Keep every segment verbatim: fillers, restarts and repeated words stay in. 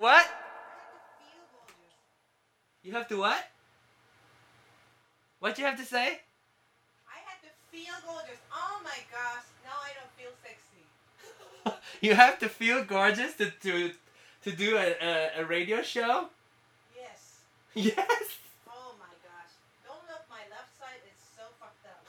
What? You have to what? What you have to say? I had to feel gorgeous. Oh my gosh, now I don't feel sexy. You have to feel gorgeous to to, to do a, a, a radio show? Yes. Yes. Oh my gosh. Don't look, my left side is so fucked up.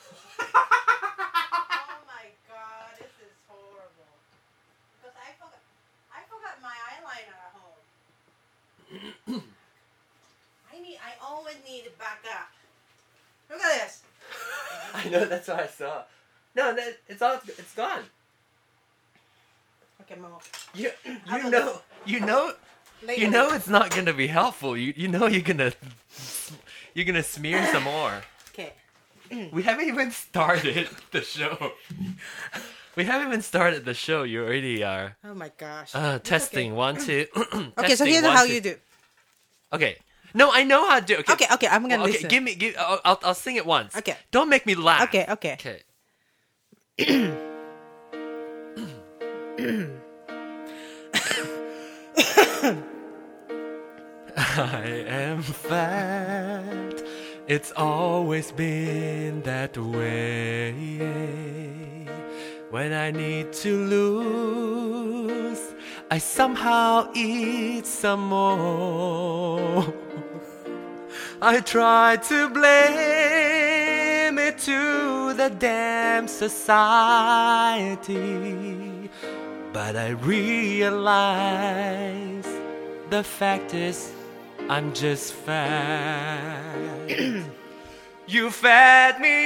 Oh my god, this is horrible. Because I forgot I forgot my eyeliner at home. I need I always need it back up. Look at this. I know, that's what I saw. No, that, it's all it's gone. Okay, Mom. You How you about know you know Later. you know it's not gonna be helpful. You you know you're gonna you're gonna smear some more. Okay. We haven't even started the show. We haven't even started the show. You already are. Oh my gosh. Uh, It's testing okay. one two. Okay, so Testing, here's one, how two. you do. Okay. No, I know how to do. Okay. Okay, okay, I'm gonna Well, okay, listen. give me. Give. I'll, I'll I'll sing it once. Okay. Don't make me laugh. Okay, okay. Okay. I am fat. It's always been that way. When I need to lose, I somehow eat some more. I try to blame it to the damn society, but I realize the fact is I'm just fat. You fed me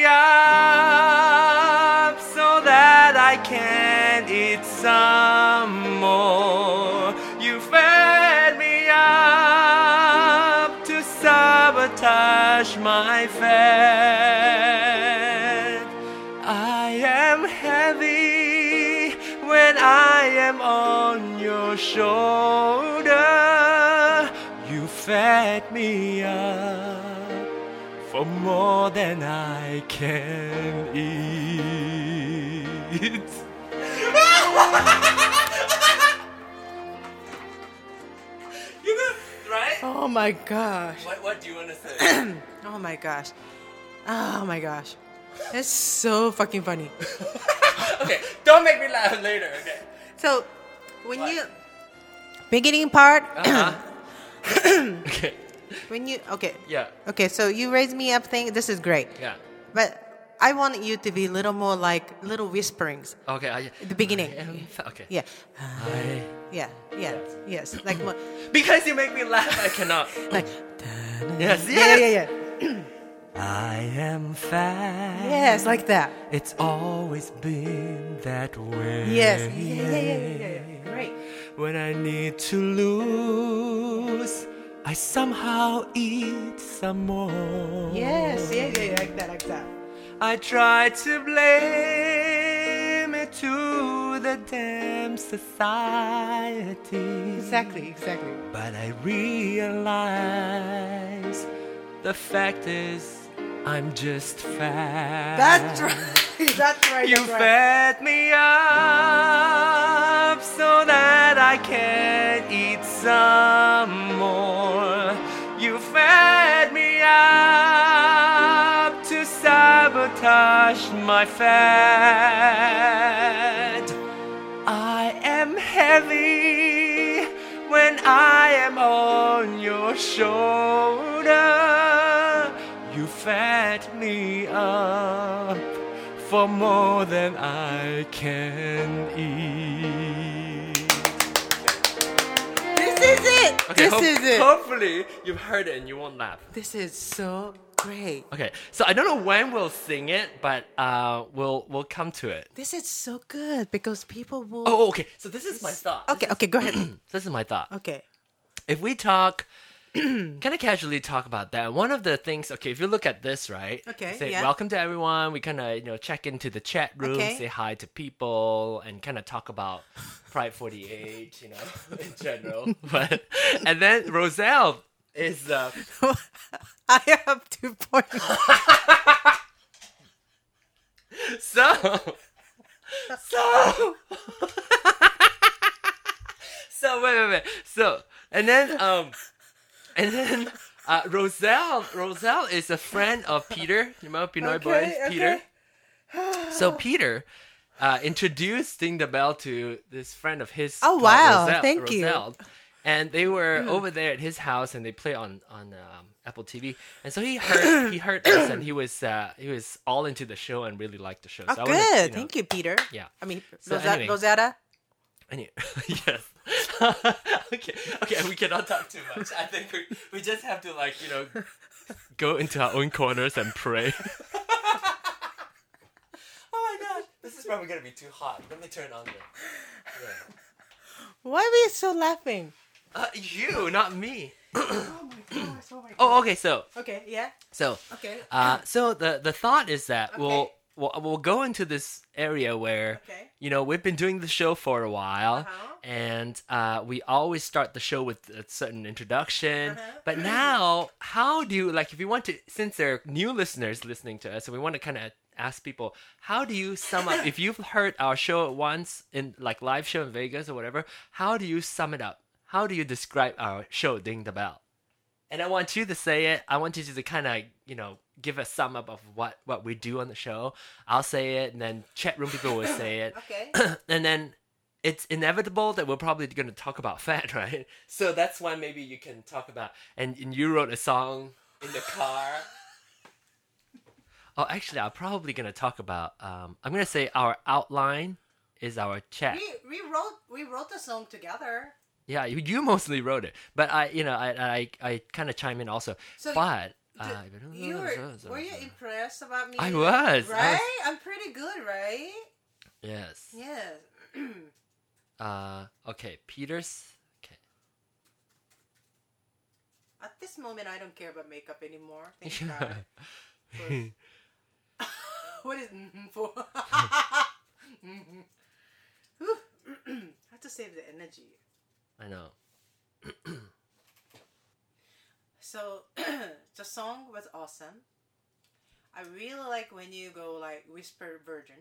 up so that I can eat some more. You fed me up to sabotage my fat. I am heavy when I am on your shoulder. You fed me up for more than I can eat. You know, right? Oh my gosh. What, what do you want to say? Oh my gosh. Oh my gosh. It's so fucking funny. Okay, don't make me laugh later, okay? So, when What? you beginning part, Uh-huh. Okay, when you okay, yeah, okay. So you raise me up thing. This is great, yeah. but I want you to be a little more like little whisperings Okay, I, at the beginning. I am fa- okay. Yeah, I, yeah, yeah, yes. Like more, because you make me laugh, I cannot. like Yes, yeah, yes. yeah, yeah. I am fat. Yes, like that. It's always been that way. Yes, yeah, yeah, yeah, yeah, yeah, yeah. Great. When I need to lose, I somehow eat some more. Yes, yeah, yeah, yeah, like that, like that. I try to blame it to the damn society. Exactly, exactly. But I realize the fact is I'm just fat. That's right. That's right. You that's right. fed me up so that I can eat some more. You fed me up to sabotage my fat. I am heavy when I am on your shoulder. You fed me up for more than I can eat. This is it. this hope- is it. Hopefully you've heard it and you won't laugh. This is so great. Okay, so I don't know when we'll sing it, but uh, we'll we'll come to it. This is so good because people will. Oh, okay. So this is my thought. Okay, okay, go ahead. This is my thought. Okay. If we talk, kind of casually talk about that, one of the things, okay, if you look at this, right? Okay, Say, yeah. welcome to everyone. We kind of, you know, check into the chat room, Okay. say hi to people, and kind of talk about Pride forty-eight, you know, in general. But and then Roselle is, uh, I have two points. so, so, so, wait, wait, wait. So, And then um, and then uh, Roselle Roselle is a friend of Peter. You know Pinoy Okay, boys, okay. Peter. So Peter uh, introduced Ding the Bell to this friend of his. Oh, called wow. Roselle, Thank you. Roselle. And they were over there at his house, and they play on on um, Apple T V. And so he heard he heard us, and he was uh, he was all into the show and really liked the show. Oh, so I good. wanted, you know, Thank you, Peter. Yeah. I mean, So Rosa- anyway. Rosetta. Any- yes. okay. Okay. We cannot talk too much. I think we, we just have to like you know go into our own corners and pray. Oh my gosh, this is probably gonna be too hot. Let me turn on the. Yeah. Why are we so laughing? Uh, you, not me. Oh my gosh. Oh my Oh, okay. So, Okay, yeah. so, Okay. uh, so the the thought is that Okay. we'll we'll we'll go into this area where Okay. you know we've been doing the show for a while, Uh-huh. and uh, we always start the show with a certain introduction. Uh-huh. But now, how do you like if you want to? Since there are new listeners listening to us, so we want to kind of ask people, how do you sum up if you've heard our show once in like live show in Vegas or whatever? How do you sum it up? How do you describe our show, Ding the Bell? And I want you to say it. I want you to kind of, you know, give a sum up of what, what we do on the show. I'll say it, and then chat room people will say it. Okay. And then it's inevitable that we're probably going to talk about fat, right? So that's why maybe you can talk about, and, and you wrote a song in the car. Oh, actually, I'm probably going to talk about, um, I'm going to say our outline is our chat. we we wrote we wrote the song together. Yeah, you, you mostly wrote it, but I, you know, I, I, I kind of chime in also. So but D- uh, you were were you impressed about me? I was, I Right? was- I'm pretty good, right? Yes. Yes. Uh, okay, Peter's. Okay. At this moment, I don't care about makeup anymore. Thank God. For- What is mm for? Mhm. Whew. I have to save the energy. I know. So the song was awesome. I really like when you go like whisper virgin,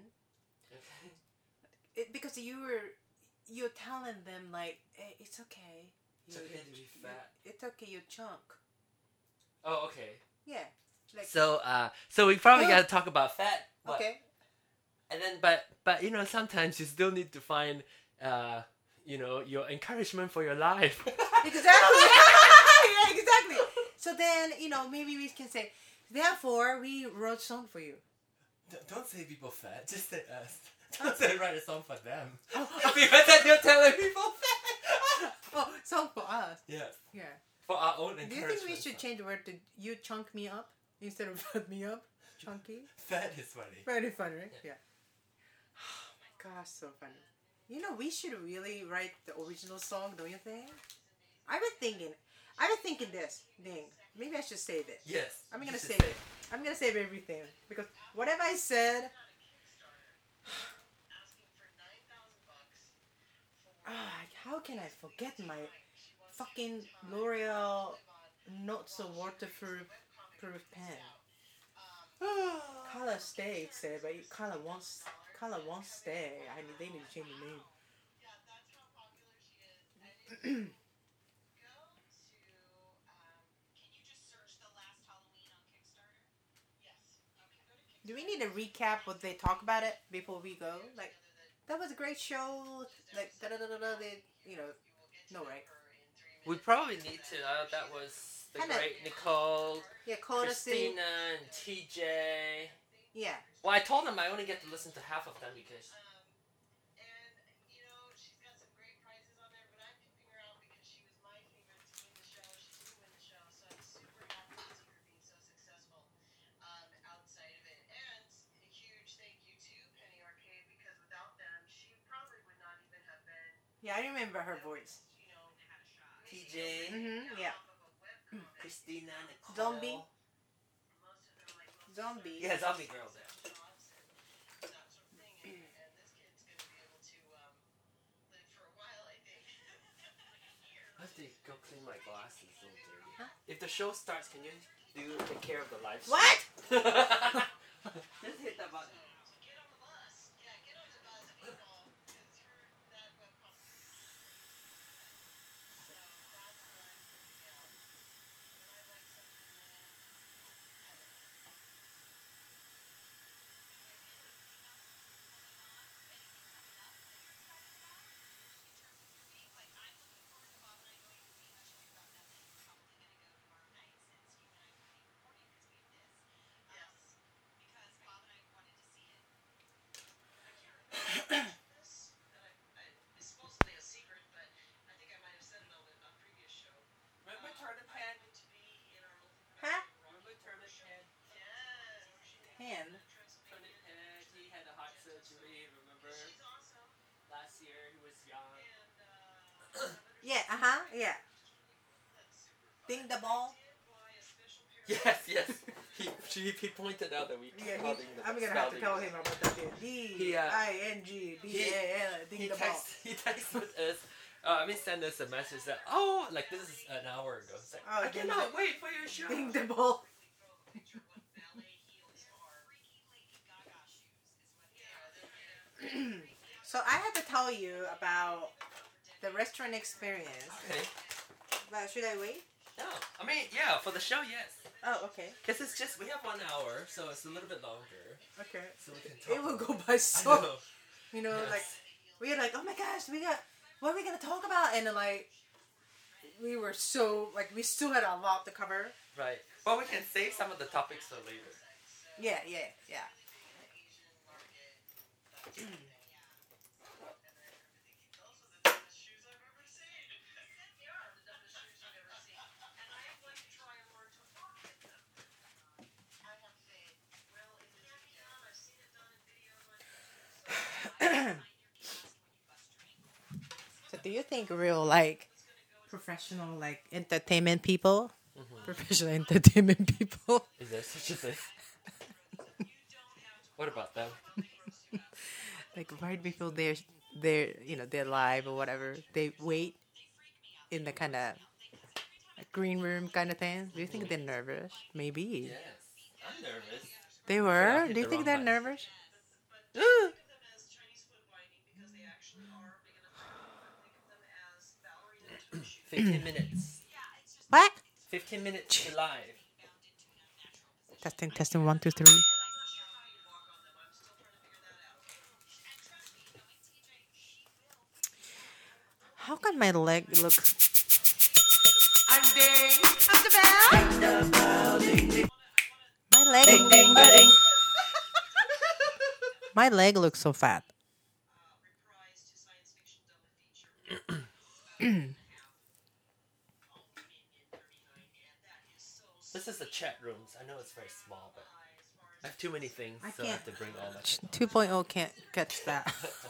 it, because you were you're telling them like, hey, it's okay. It's You- okay to be fat. It's okay. You chunk. Oh, okay. Yeah. Like So, uh, so we probably got to talk about fat. but- okay. And then, but, but you know, sometimes you still need to find, uh, you know, your encouragement for your life. Exactly. Yeah, exactly. So then, you know, maybe we can say, therefore, we wrote song for you. Don't- Don't say people fat. Just say us. Don't say write a song for them. Because then you're telling people fat. Oh, song for us. Yes. Yeah. For our own Do you encouragement. think we should change the word to you chunk me up instead of put me up? Chunky? Fat is funny. Very funny, right? Yeah. Oh my gosh, so funny. You know, we should really write the original song, don't you think? I've been thinking, I've been thinking this thing. Maybe I should save it. Yes. I'm you gonna should save say it. I'm gonna save everything because whatever I said. Ah, how can I forget my fucking L'Oreal not so waterproof proof pen? Color stay, it said, but it color won't color won't stay. I need they need to change the name. Do we need to recap what they talk about it before we go? Like, that was a great show. Like, da da da da da. They, you know, no, right? We probably need to. Uh, that was the Kinda- great Nicole, Yeah, Courtesy. Christina, and T J. Yeah. Well, I told them I only get to listen to half of them because. Yeah, I remember her voice. T J, Mm-hmm. Yeah. Christina, Nicole. Zombie. Zombie. Yeah, zombie girls there. I have to go clean my glasses. A little dirty. Huh? If the show starts, can you do take care of the live stream? What? Just hit that button. hand. From his head, he had a heart surgery. Remember? Last year he was young. Yeah, uh huh, yeah. Ding the ball. Yes, yes. He she, he pointed out that we Yeah, called he, him the I'm gonna have to spelling. tell him about that. shit. D I N G B A L. Ding He the ball. text, he texted us. Uh, I mean, send us a message that oh, like this is an hour ago. It's like, Oh, I ding cannot the- wait for your show. Ding the ball. So I had to tell you about the restaurant experience. Okay. But should I wait? No, I mean, yeah, for the show, yes. Oh, okay. Because it's just we have one hour, so it's a little bit longer. Okay. So we can talk. It will about- go by I so. know. You know, Yes. like we were like, oh my gosh, we got what are we gonna talk about? And then like we were so like we still had a lot to cover. Right. But we can save some of the topics for later. Yeah, yeah, yeah. So do you think real like professional like entertainment people, Mm-hmm. professional entertainment people, Is there such a thing? What about them? like right before they're they're you know they're live or whatever, they wait in the kind of green room kind of thing? Do you think they're nervous? Maybe Yes. I'm nervous. they I were. hit Do you the think wrong they're button. nervous? Fifteen minutes. What? Fifteen minutes to live. Testing, testing, one, two, three. How come my leg looks? I'm ding. I'm the bell. My leg. Ding, ding, ding. My leg looks so fat. This is the chat rooms. I know it's very small, but I have too many things, I so I have to can't- bring all my. two point oh can't catch that.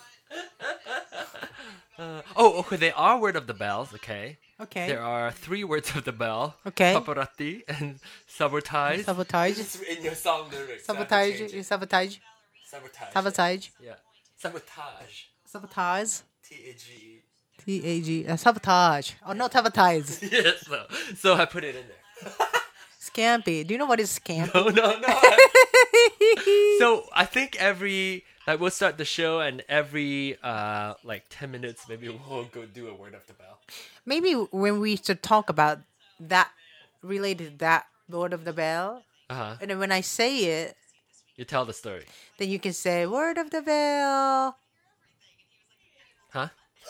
Uh, oh, okay. There are word of the bells. Okay. Okay. There are three words of the bell. Okay. Paparazzi and sabotage. Sabotage. This is in your song lyrics. so I have to Sabotage. change it. Sabotage. Sabotage. Sabotage. Yeah. Sabotage. Sabotage. T A G. T A G. Uh, sabotage. Oh, not sabotage. Yes. So, so I put it in there. Scampy. Do you know what is scamp? No, no, no. I- so I think every like we'll start the show and every uh like ten minutes maybe we'll go do a word of the bell. Maybe when we should talk about that related to that word of the bell, Uh huh. and then when I say it, You tell the story. then you can say word of the bell. Huh?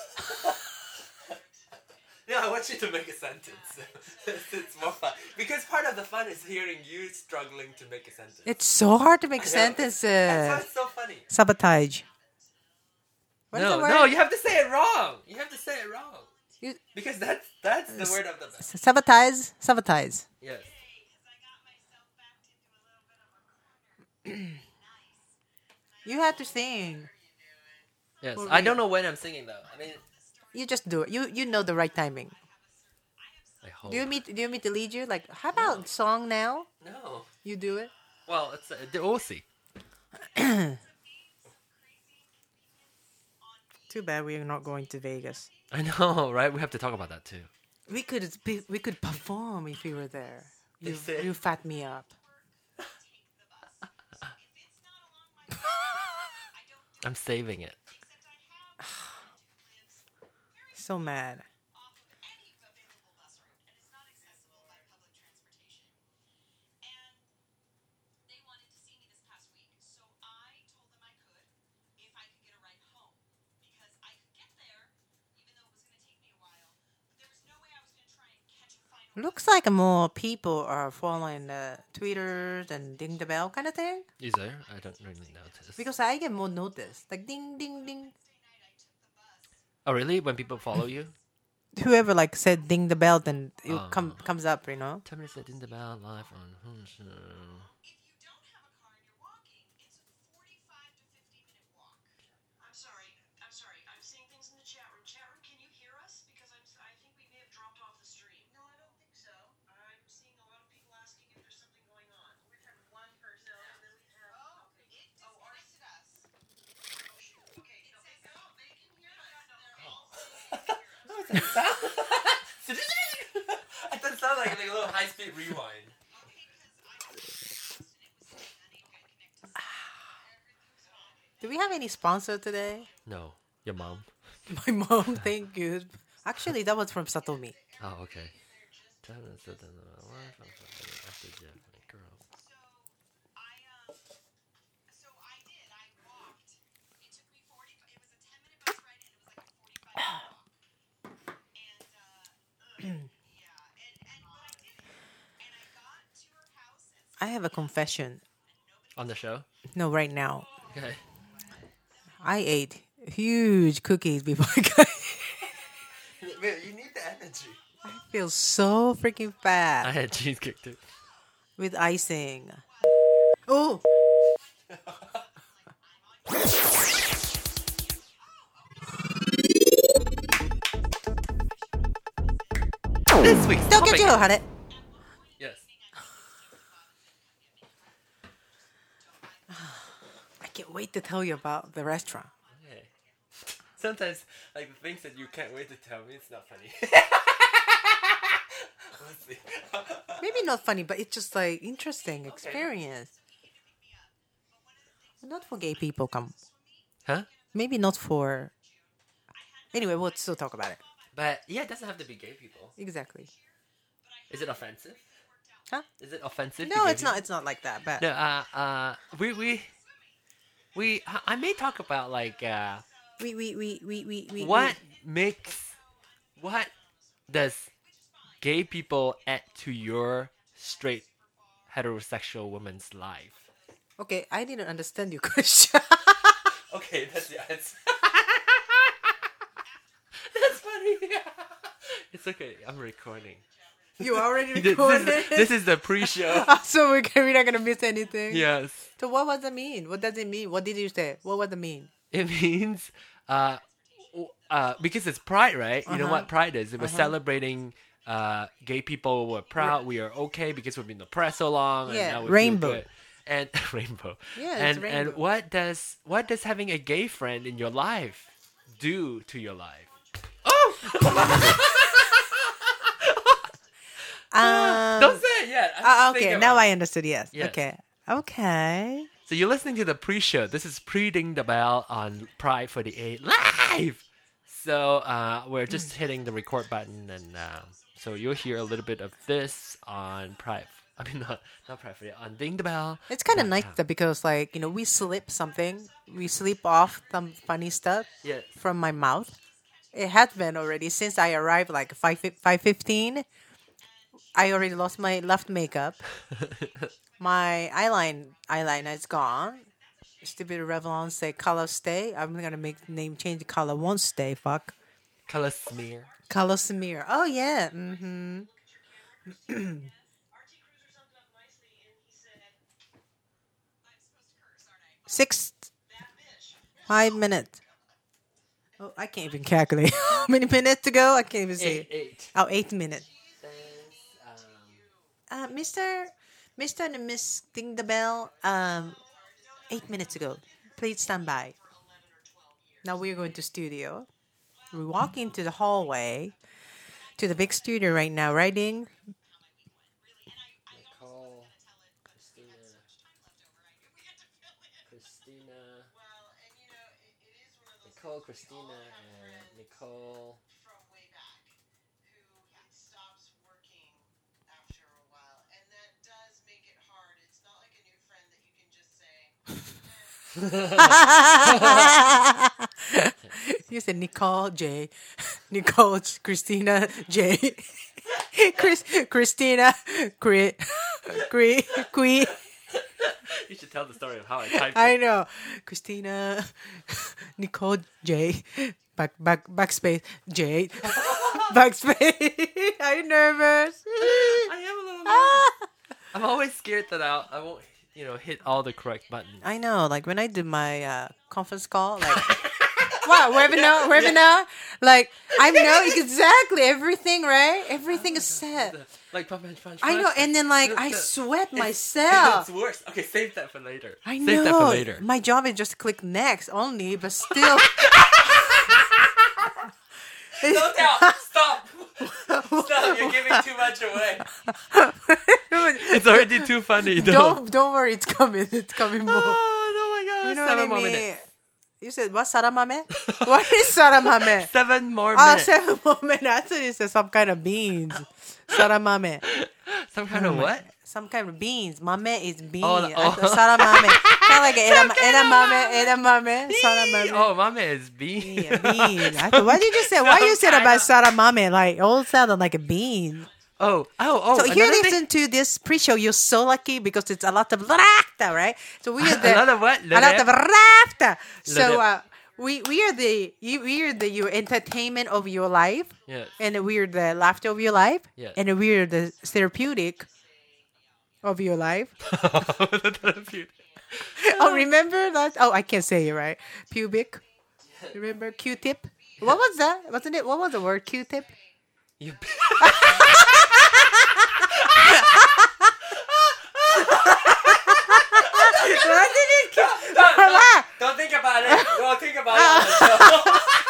Yeah, I want you to make a sentence. it's, it's more fun because part of the fun is hearing you struggling to make a sentence. It's so hard to make I know. That's why sentences. it's so funny. Sabotage. What is no, the word? no, you have to say it wrong. You have to say it wrong You- because that's that's the word of the bell. sabotage. Sabotage. Yes. You have to sing. Yes. For I don't real. know when I'm singing though. I mean, You just do it. You you know the right timing. I hope. Do you meet Do you meet to lead you? Like, how about song now? No. You do it. Well, it's uh, we'll see. Too bad we are not going to Vegas. I know, right? We have to talk about that too. We could be, we could perform if we were there. They You say- you fat me up. I'm saving it. So mad. Looks like more people are following the Twitters and ding the bell kind of thing. Is there? I don't really notice. Because I get more notice. Like ding ding ding. Oh, really? When people follow you? Whoever like said ding the bell, then it Oh. come comes up, you know. Ten minutes at in the bell live on. it sound. I thought it sounded like, like a little high speed rewind. Do we have any sponsor today? No, your mom. My mom, thank you. Actually, that was from Satomi. Oh, okay. I have a confession. On the show? No, right now. Okay. I ate huge cookies before I got Wait, you need the energy. I feel so freaking I fat had cheesecake too. with icing. Oh! This week's Don't get topic. you, Hare. Yes. I can't wait to tell you about the restaurant. Okay. Sometimes, like the things that you can't wait to tell me, it's not funny. Let's see. Maybe not funny, but it's just like interesting experience. Not for gay people, come. Huh? Maybe not for. Anyway, we'll still talk about it. But yeah, it doesn't have to be gay people. Exactly. Is it offensive? Huh? Is it offensive? to No, gay it's not. people? It's not like that. But No. Uh. Uh. We. We. We. I may talk about like. Uh. we we we we we we. What makes. What does gay people add to your straight heterosexual woman's life? we- Okay, I didn't understand your question. Okay, that's the answer. That's funny. It's okay. I'm recording. You already This, recorded. this, this is the pre-show. So we're we're not gonna miss anything. Yes. So what does it mean? What does it mean? What did you say? What does it mean? It means, uh, w- uh, because it's Pride, right? You know Uh-huh. what Pride is? It was Uh-huh. celebrating. Uh, gay people were proud. We are okay because we've been oppressed so long. And Yeah, now we feel rainbow. good. And rainbow. Yeah, it's and rainbow. and what does what does having a gay friend in your life do to your life? Oh! Um, Don't say it yet. I'm uh, just okay, thinking now about I it. understood. Yes. Yes. Okay. Okay. So you're listening to the pre-show. This is pre-ding the bell on Pride forty-eight live. So uh, we're just hitting the record button, and uh, so you'll hear a little bit of this on Pride. I mean, not not Pride forty-eight, on Ding the Bell. It's kind of dot nice com. though, because like you know we slip something, we slip off some funny stuff Yes. from my mouth. It has been already since I arrived like five five fifteen. I already lost my left makeup. My eyeline eyeliner is gone. Stupid Revlon say color stay. I'm gonna make the name change. The color won't stay. Fuck. Color smear. Color smear. Oh yeah. Mm-hmm. Six. Five minutes. Oh, I can't even calculate. How many minutes to go? I can't even see. Eight. Eight. Oh, eight minutes. Thanks. Um, Uh, Mister Mister and Miss Ding the Bell, um, eight minutes ago. Please stand by. Now we're going to studio. We're walking to the hallway to the big studio right now, right, Ding? Nicole, Christina, Christina, Nicole, Christina, and Nicole. from way back who stops working after a while, and that does make it hard. It's not like a new friend that you can just say. You said Nicole J, Nicole Christina J, Chris Christina Cre Cre Que. You should tell the story of how I typed I it. know. Christina, Nicole J, back back backspace J, backspace. Are you nervous? I am a little nervous. I'm always scared that I'll, I won't, you know, hit all the correct buttons. I know. Like when I do my uh, conference call, like what webinar, webinar. Like I know exactly everything, right? Everything is set. Like punch, punch, punch, I know, punch. and then like The- I the- sweat It's- myself. It's worse. Okay, save that for later. I save know. that for later. My job is just click next only, but still. Don't tell. Stop. Stop. You're giving too much away. It's already too funny. Though. don't don't worry, it's coming. It's coming more. Oh, oh my god. You know seven what I more mean? minutes. You said what, saramame? What is saramame? Seven more Oh, minutes. seven more minutes. I thought you said some kind of beans. Saramame. Some kind of what? Some kind of beans. Mame is beans. Oh, I oh. thought saramame. Kind of like edam- edamame, edamame, saramame. Oh, mame is bean. Yeah, bean. I thought, what did you say? Why you said about saramame? Like, all sounded like a bean. Oh, oh, oh. So here, another listen to this pre-show. You're so lucky because it's a lot of laughter, right? So we are the A lot of what? a lot of laughter. So Love it. uh, we we are the you we are the your entertainment of your life, Yes. and we are the laughter of your life, Yes. and we are the therapeutic of your life. Oh, remember that? Oh, I can't say it right. Pubic. Remember Q-tip? What was that? Wasn't it? What was the word? Q-tip. You What did it? don't, don't, don't think about it. We'll think about it on the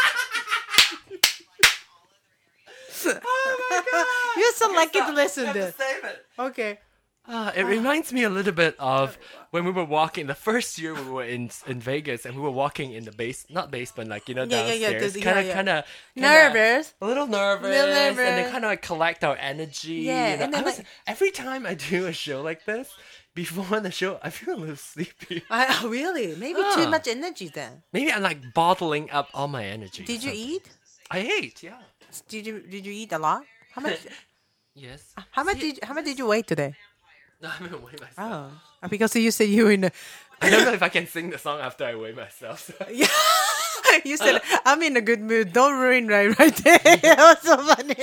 show. Oh my god. You're so lucky to Stop. listen You to have this. to save it. Okay. Uh, it reminds me a little bit of when we were walking the first year we were in in Vegas and we were walking in the base, not basement, like you know Yeah, yeah, yeah, downstairs, this- kind of, yeah, yeah. kind of Nervous. a little nervous, Little and then nervous. kind of like collect our energy. Yeah, you know? and then I was, like- every time I do a show like this, before the show, I feel a little sleepy. I, oh, really? Maybe Ah. too much energy then. Maybe I'm like bottling up all my energy. or Did you something. eat? I ate, yeah. Did you Did you eat a lot? How much? Yes. How much See, did How much did you weigh today? No, I'm gonna weigh myself. Oh, because you said you were in. A, I don't know if I can sing the song after I weigh myself. So. yeah. You said I'm in a good mood. Don't ruin right right there. That was so funny.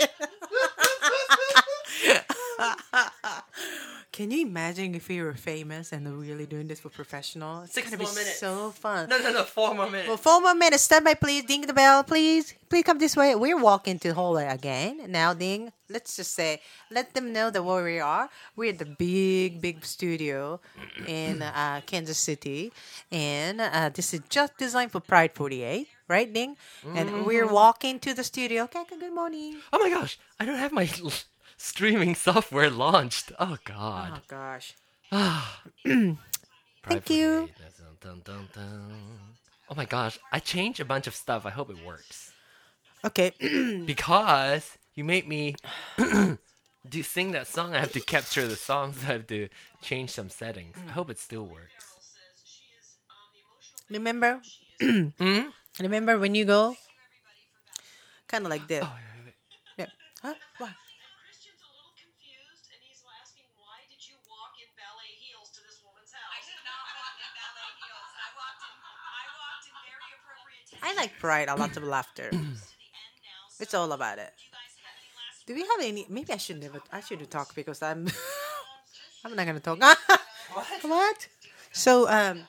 Can you imagine if we were famous and really doing this for professional? It's Six gonna be more minutes. so fun. No, no, no, four more minutes. Well, four more minutes. Stand by, please. Ding the bell, please. Please come this way. We're walking to Holler again. Now, ding. Let's just say, let them know that where we are. We're at the big, big studio in uh, Kansas City. And uh, this is just designed for Pride forty-eight. Right, Ding? And we're walking to the studio. Okay, good morning. Oh my gosh, I don't have my streaming software launched. Oh god. Oh, gosh. Pride Thank you. forty-eight. Dun, dun, dun, dun. Oh my gosh, I changed a bunch of stuff. I hope it works. Okay. Because you made me do sing that song. I have to capture the songs. I have to change some settings. I hope it still works. Remember? Hmm? Remember when you go? Kind of like this. Oh, wait, wait, wait. Yeah. Huh? What? Christian's a little confused, and he's asking, why did you walk in ballet heels to this woman's house? I did not walk in ballet heels. I walked in, I walked in very appropriate I like Pride. A lot of laughter. It's all about it. Do we have any? Maybe I should never. I should talk because I'm. I'm not gonna talk. What? What? So um.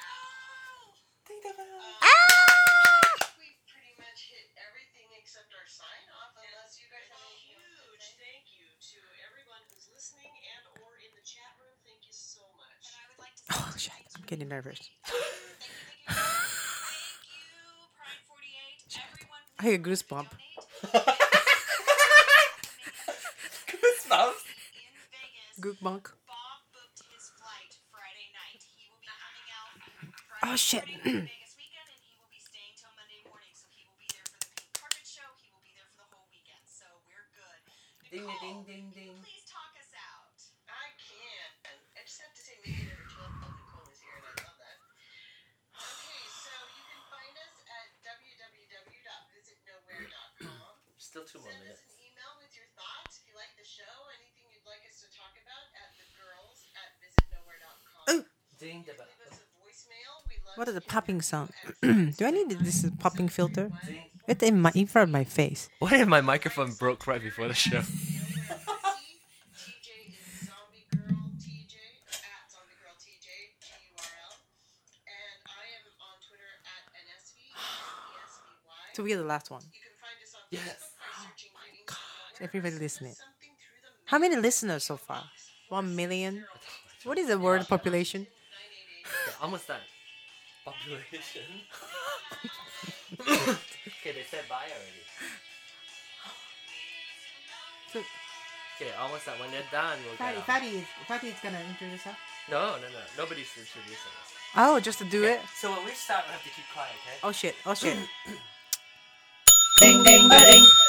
We've pretty much hit everything except our sign off, unless you guys have any huge thank you to everyone who's listening and or in the chat room. Thank you so much. And I would like to Oh shit! I'm getting nervous. thank you, Pride forty-eight, everyone I hear goosebump. Goosebumps. in Vegas. Goosebump. Bob booked his flight Friday night. He will be coming out Friday Oh shit! morning for the Vegas weekend, and he will be staying till Monday morning. So he will be there for the pink carpet show. He will be there for the whole weekend. So we're good. Ding, Nicole, ding, ding, ding. please talk us out. I can. I just have to say, maybe every twelve Nicole is here, and I love that. Okay, so you can find us at w w w dot visit nowhere dot com. Still two more Send us minutes. an email with your thoughts if you like the show, anything you'd like us to talk about at the girls at visit nowhere dot com. Ding the bell. Leave us a voicemail. We love What is to the popping hear sound? from you at Do I need this popping filter? Ding. It's in my in front of my face. What if my microphone broke right before the show? T J is Zombie Girl T J at Zombie Girl T J G U R L, and I am on Twitter at N S V N E S V Y. So we are the last one. You can find us on Yes. Facebook by searching Greetings from Nowhere. Everybody listening. Something through the How many listeners so far? One million. What is the world population? Yeah, almost done. Population. Okay, they said bye already. So, Okay, almost done. When they're done, we'll Fatty, get off. Fatty, is, Fatty is gonna introduce herself. No, no, no. Nobody's introducing us. Oh, just to do Okay, it. So when we start, we have to keep quiet, okay? Oh shit! Oh shit! Ding ding ba ding.